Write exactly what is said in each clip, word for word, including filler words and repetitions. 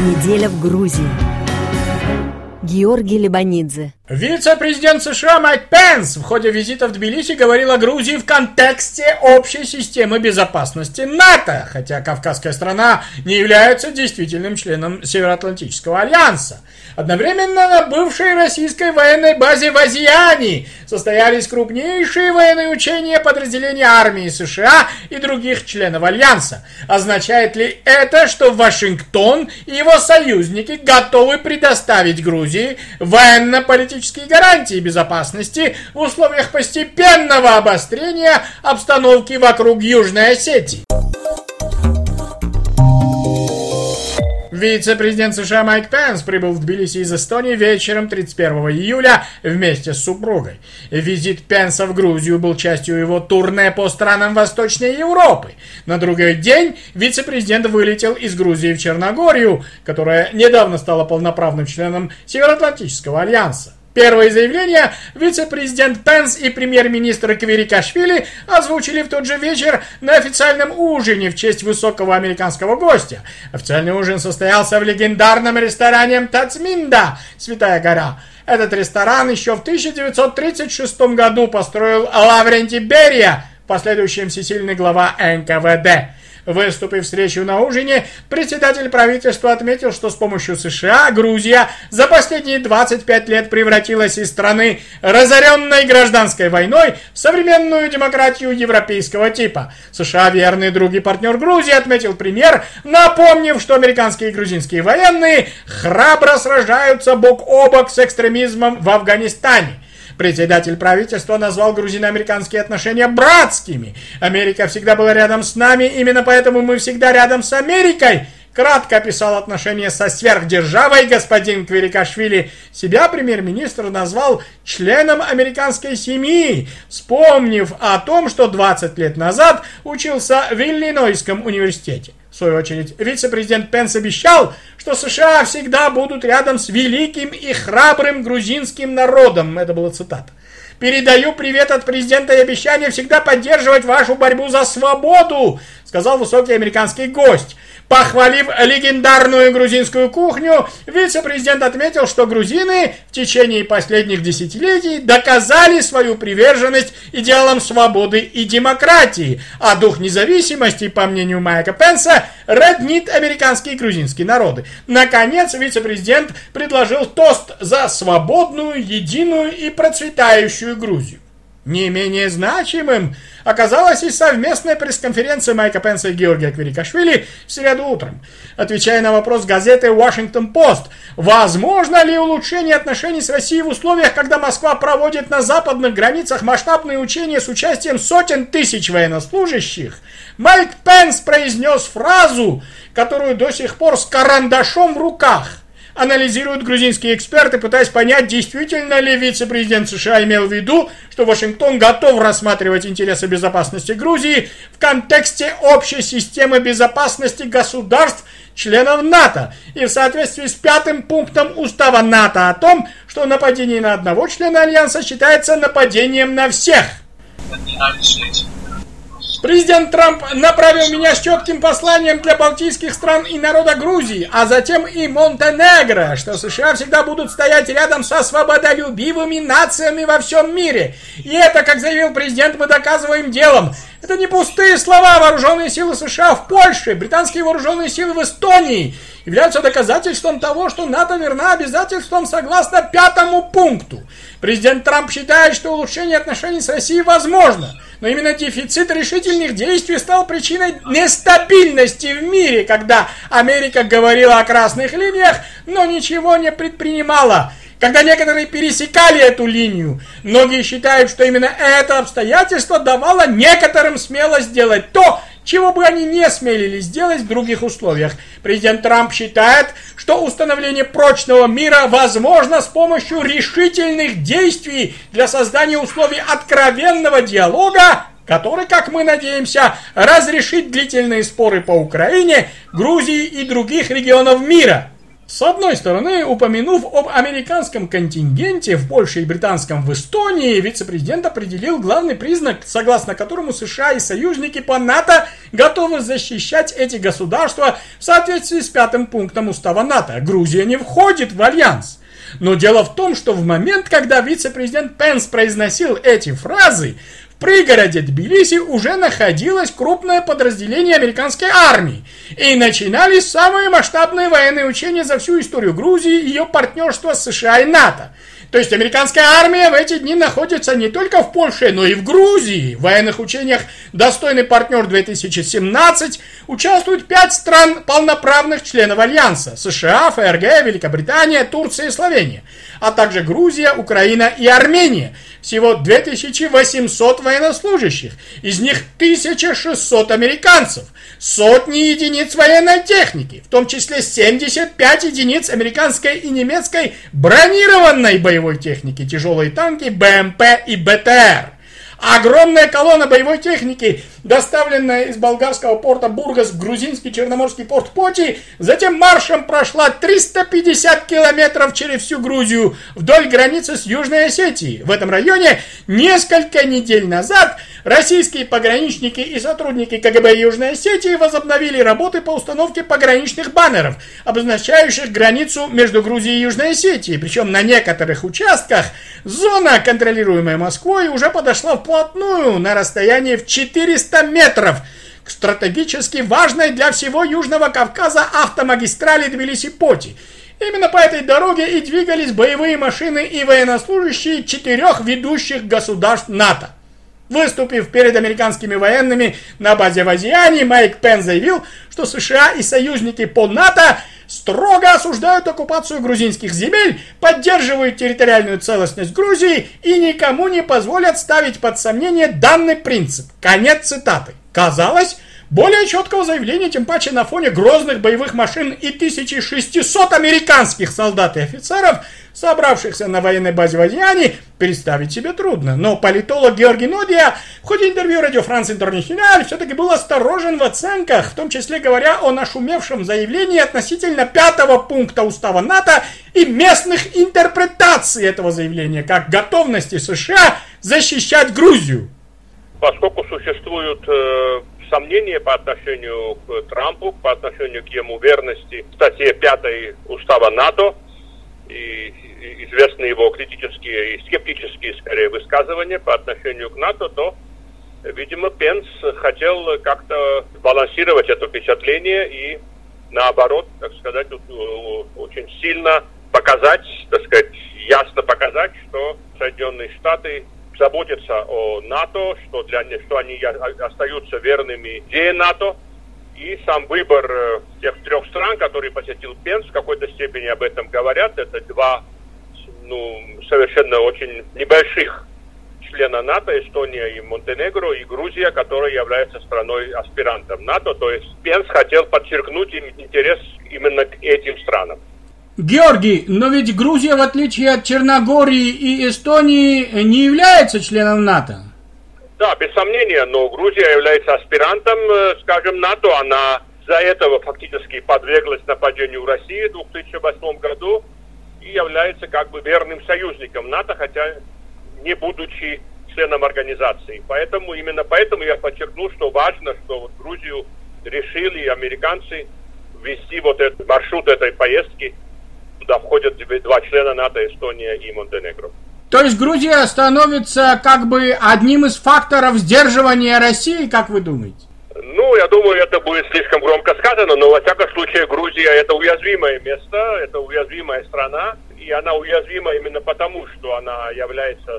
Неделя в Грузии. Георгий Лебанидзе. Вице-президент США Майк Пенс в ходе визита в Тбилиси говорил о Грузии в контексте общей системы безопасности НАТО, хотя кавказская страна не является действительным членом Североатлантического альянса. Одновременно на бывшей российской военной базе в Азияне состоялись крупнейшие военные учения подразделений армии США и других членов альянса. Означает ли это, что Вашингтон и его союзники готовы предоставить Грузии военно-политические гарантии безопасности в условиях постепенного обострения обстановки вокруг Южной Осетии? Вице-президент США Майк Пенс прибыл в Тбилиси из Эстонии вечером тридцать первого июля вместе с супругой. Визит Пенса в Грузию был частью его турне по странам Восточной Европы. На другой день вице-президент вылетел из Грузии в Черногорию, которая недавно стала полноправным членом Североатлантического альянса. Первые заявления вице-президент Пенс и премьер-министр Квирикашвили озвучили в тот же вечер на официальном ужине в честь высокого американского гостя. Официальный ужин состоялся в легендарном ресторане Тацминда «Святая гора». Этот ресторан еще в тысяча девятьсот тридцать шестом году построил Лаврентий Берия, в последующем всесильный глава эн ка вэ дэ. Выступив с речью на ужине, председатель правительства отметил, что с помощью США Грузия за последние двадцать пять лет превратилась из страны, разоренной гражданской войной, в современную демократию европейского типа. США, верный друг и партнер Грузии, отметил премьер, напомнив, что американские и грузинские военные храбро сражаются бок о бок с экстремизмом в Афганистане. Председатель правительства назвал грузино-американские отношения братскими. Америка всегда была рядом с нами, именно поэтому мы всегда рядом с Америкой. Кратко описал отношения со сверхдержавой господин Квирикашвили. Себя премьер-министр назвал членом американской семьи, вспомнив о том, что двадцать лет назад учился в Иллинойском университете. В свою очередь, вице-президент Пенс обещал, что США всегда будут рядом с великим и храбрым грузинским народом. Это была цитата. «Передаю привет от президента и обещание всегда поддерживать вашу борьбу за свободу», сказал высокий американский гость. Похвалив легендарную грузинскую кухню, вице-президент отметил, что грузины в течение последних десятилетий доказали свою приверженность идеалам свободы и демократии, а дух независимости, по мнению Майка Пенса, роднит американские и грузинские народы. Наконец, вице-президент предложил тост за свободную, единую и процветающую Грузию. Не менее значимым оказалась и совместная пресс-конференция Майка Пенса и Георгия Квирикашвили в среду утром. Отвечая на вопрос газеты «Вашингтон Пост», возможно ли улучшение отношений с Россией в условиях, когда Москва проводит на западных границах масштабные учения с участием сотен тысяч военнослужащих, Майк Пенс произнес фразу, которую до сих пор с карандашом в руках анализируют грузинские эксперты, пытаясь понять, действительно ли вице-президент США имел в виду, что Вашингтон готов рассматривать интересы безопасности Грузии в контексте общей системы безопасности государств, членов НАТО, и в соответствии с пятым пунктом устава НАТО о том, что нападение на одного члена Альянса считается нападением на всех. Президент Трамп направил меня с четким посланием для балтийских стран и народа Грузии, а затем и Монтенегро, что США всегда будут стоять рядом со свободолюбивыми нациями во всем мире. И это, как заявил президент, мы доказываем делом. Это не пустые слова. Вооруженные силы США в Польше, британские вооруженные силы в Эстонии являются доказательством того, что НАТО верна обязательствам согласно пятому пункту. Президент Трамп считает, что улучшение отношений с Россией возможно, но именно дефицит решительных действий стал причиной нестабильности в мире, когда Америка говорила о красных линиях, но ничего не предпринимала. Когда некоторые пересекали эту линию, многие считают, что именно это обстоятельство давало некоторым смелость сделать то, чего бы они не смелились сделать в других условиях. Президент Трамп считает, что установление прочного мира возможно с помощью решительных действий для создания условий откровенного диалога, который, как мы надеемся, разрешит длительные споры по Украине, Грузии и других регионов мира. С одной стороны, упомянув об американском контингенте в Польше и британском в Эстонии, вице-президент определил главный признак, согласно которому США и союзники по НАТО готовы защищать эти государства в соответствии с пятым пунктом устава НАТО. Грузия не входит в альянс. Но дело в том, что в момент, когда вице-президент Пенс произносил эти фразы, в пригороде Тбилиси уже находилось крупное подразделение американской армии, и начинались самые масштабные военные учения за всю историю Грузии и ее партнерства с США и НАТО. То есть американская армия в эти дни находится не только в Польше, но и в Грузии. В военных учениях «Достойный партнер две тысячи семнадцать» участвуют пять стран полноправных членов Альянса: США, ФРГ, Великобритания, Турция и Словения, а также Грузия, Украина и Армения. Всего две тысячи восемьсот военнослужащих, из них тысяча шестьсот американцев, сотни единиц военной техники, в том числе семьдесят пять единиц американской и немецкой бронированной боевой техники, тяжелые танки, БМП и БТР. Огромная колонна боевой техники, доставленная из болгарского порта Бургас в грузинский черноморский порт Поти, затем маршем прошла триста пятьдесят километров через всю Грузию вдоль границы с Южной Осетией. В этом районе несколько недель назад российские пограничники и сотрудники КГБ Южной Осетии возобновили работы по установке пограничных баннеров, обозначающих границу между Грузией и Южной Осетией. Причем на некоторых участках зона, контролируемая Москвой, уже подошла вплотную на расстоянии в четыреста метров к стратегически важной для всего Южного Кавказа автомагистрали Тбилиси-Поти. Именно по этой дороге и двигались боевые машины и военнослужащие четырех ведущих государств НАТО. Выступив перед американскими военными на базе в Азиане, Майк Пенс заявил, что США и союзники по НАТО строго осуждают оккупацию грузинских земель, поддерживают территориальную целостность Грузии и никому не позволят ставить под сомнение данный принцип. Конец цитаты. Казалось, более четкого заявления, тем паче на фоне грозных боевых машин и тысячи шестисот американских солдат и офицеров, собравшихся на военной базе в Азиане, представить себе трудно. Но политолог Георгий Нодия в ходе интервью Радио Франс Интернациональ все-таки был осторожен в оценках, в том числе говоря о нашумевшем заявлении относительно пятого пункта устава НАТО и местных интерпретаций этого заявления, как готовности США защищать Грузию. Поскольку существуют э, сомнения по отношению к Трампу, по отношению к ему верности в статье пятой устава НАТО, и известны его критические и скептические, скорее, высказывания по отношению к НАТО, то, видимо, Пенс хотел как-то балансировать это впечатление и, наоборот, так сказать, очень сильно показать, так сказать, ясно показать, что Соединенные Штаты заботятся о НАТО, что, для, что они остаются верными идее НАТО. И сам выбор тех трех стран, которые посетил Пенс, в какой-то степени об этом говорят. Это два, ну, совершенно очень небольших члена НАТО, Эстония и Монтенегро, и Грузия, которая является страной-аспирантом НАТО. То есть Пенс хотел подчеркнуть интерес именно к этим странам. Георгий, но ведь Грузия, в отличие от Черногории и Эстонии, не является членом НАТО. Да, без сомнения, но Грузия является аспирантом, скажем, НАТО. Она за этого фактически подверглась нападению России в две тысячи восьмом году и является как бы верным союзником НАТО, хотя не будучи членом организации. Поэтому, именно поэтому я подчеркнул, что важно, что вот Грузию решили американцы ввести вот этот маршрут этой поездки. Туда входят два члена НАТО, Эстония и Монтенегро. То есть Грузия становится как бы одним из факторов сдерживания России, как вы думаете? Ну, я думаю, это будет слишком громко сказано, но во всяком случае Грузия это уязвимое место, это уязвимая страна, и она уязвима именно потому, что она является,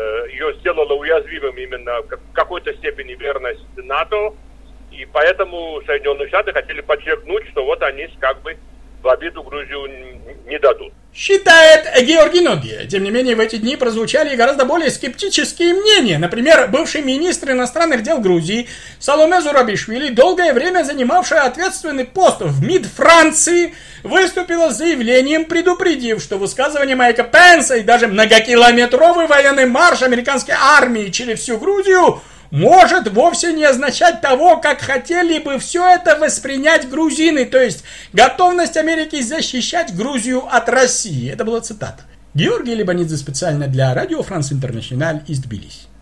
ее сделала уязвимым именно в какой-то степени верность НАТО, и поэтому Соединенные Штаты хотели подчеркнуть, что вот они как бы в обиду Грузию не дадут. Считает Георгий Нодия. Тем не менее, в эти дни прозвучали гораздо более скептические мнения. Например, бывший министр иностранных дел Грузии Саломе Зурабишвили, долгое время занимавшая ответственный пост в МИД Франции, выступила с заявлением, предупредив, что высказывание Майка Пенса и даже многокилометровый военный марш американской армии через всю Грузию может вовсе не означать того, как хотели бы все это воспринять грузины, то есть готовность Америки защищать Грузию от России. Это была цитата. Георгий Лебанидзе специально для Радио Франс Интернешнл из Тбилиси.